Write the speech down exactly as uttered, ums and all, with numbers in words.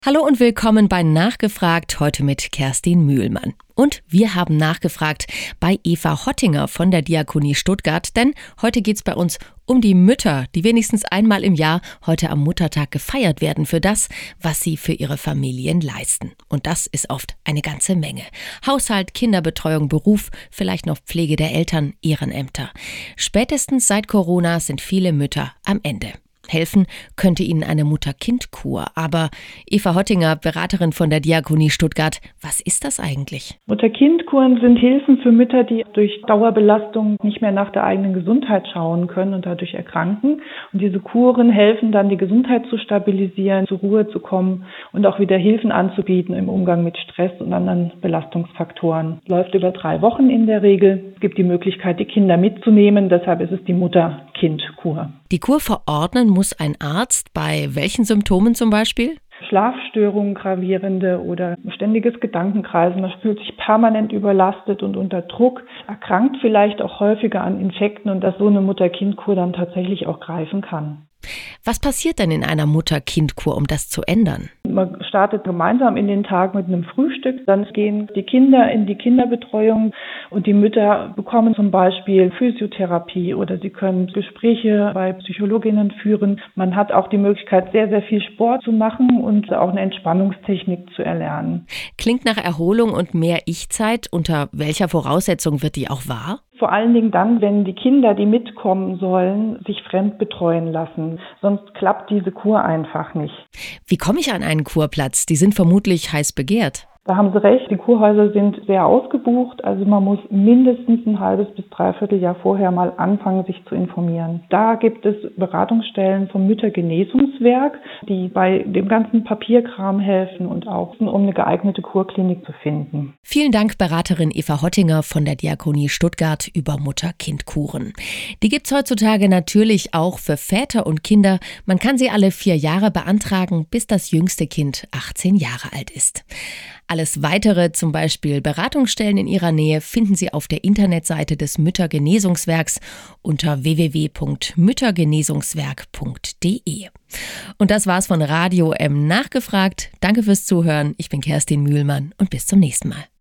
Hallo und willkommen bei Nachgefragt, heute mit Kerstin Mühlmann. Und wir haben nachgefragt bei Eva Hottinger von der Diakonie Stuttgart, denn heute geht's bei uns um die Mütter, die wenigstens einmal im Jahr heute am Muttertag gefeiert werden für das, was sie für ihre Familien leisten. Und das ist oft eine ganze Menge. Haushalt, Kinderbetreuung, Beruf, vielleicht noch Pflege der Eltern, Ehrenämter. Spätestens seit Corona sind viele Mütter am Ende. Helfen könnte ihnen eine Mutter-Kind-Kur. Aber Eva Hottinger, Beraterin von der Diakonie Stuttgart, was ist das eigentlich? Mutter-Kind-Kuren sind Hilfen für Mütter, die durch Dauerbelastung nicht mehr nach der eigenen Gesundheit schauen können und dadurch erkranken. Und diese Kuren helfen dann, die Gesundheit zu stabilisieren, zur Ruhe zu kommen und auch wieder Hilfen anzubieten im Umgang mit Stress und anderen Belastungsfaktoren. Es läuft über drei Wochen in der Regel. Es gibt die Möglichkeit, die Kinder mitzunehmen. Deshalb ist es die Mutter-Kind-Kur. Die Kur verordnen muss ein Arzt bei welchen Symptomen zum Beispiel? Schlafstörungen, gravierende oder ständiges Gedankenkreisen. Man fühlt sich permanent überlastet und unter Druck, erkrankt vielleicht auch häufiger an Infekten und dass so eine Mutter-Kind-Kur dann tatsächlich auch greifen kann. Was passiert denn in einer Mutter-Kind-Kur, um das zu ändern? Man startet gemeinsam in den Tag mit einem Frühstück, dann gehen die Kinder in die Kinderbetreuung und die Mütter bekommen zum Beispiel Physiotherapie oder sie können Gespräche bei Psychologinnen führen. Man hat auch die Möglichkeit, sehr, sehr viel Sport zu machen und auch eine Entspannungstechnik zu erlernen. Klingt nach Erholung und mehr Ich-Zeit. Unter welcher Voraussetzung wird die auch wahr? Vor allen Dingen dann, wenn die Kinder, die mitkommen sollen, sich fremd betreuen lassen. Sonst klappt diese Kur einfach nicht. Wie komme ich an einen Kurplatz? Die sind vermutlich heiß begehrt. Da haben Sie recht, die Kurhäuser sind sehr ausgebucht, also man muss mindestens ein halbes bis dreiviertel Jahr vorher mal anfangen, sich zu informieren. Da gibt es Beratungsstellen vom Müttergenesungswerk, die bei dem ganzen Papierkram helfen und auch um eine geeignete Kurklinik zu finden. Vielen Dank, Beraterin Eva Hottinger von der Diakonie Stuttgart über Mutter-Kind-Kuren. Die gibt's heutzutage natürlich auch für Väter und Kinder. Man kann sie alle vier Jahre beantragen, bis das jüngste Kind achtzehn Jahre alt ist. Alles Weitere, zum Beispiel Beratungsstellen in Ihrer Nähe, finden Sie auf der Internetseite des Müttergenesungswerks unter w w w punkt müttergenesungswerk punkt d e. Und das war's von Radio M Nachgefragt. Danke fürs Zuhören. Ich bin Kerstin Mühlmann und bis zum nächsten Mal.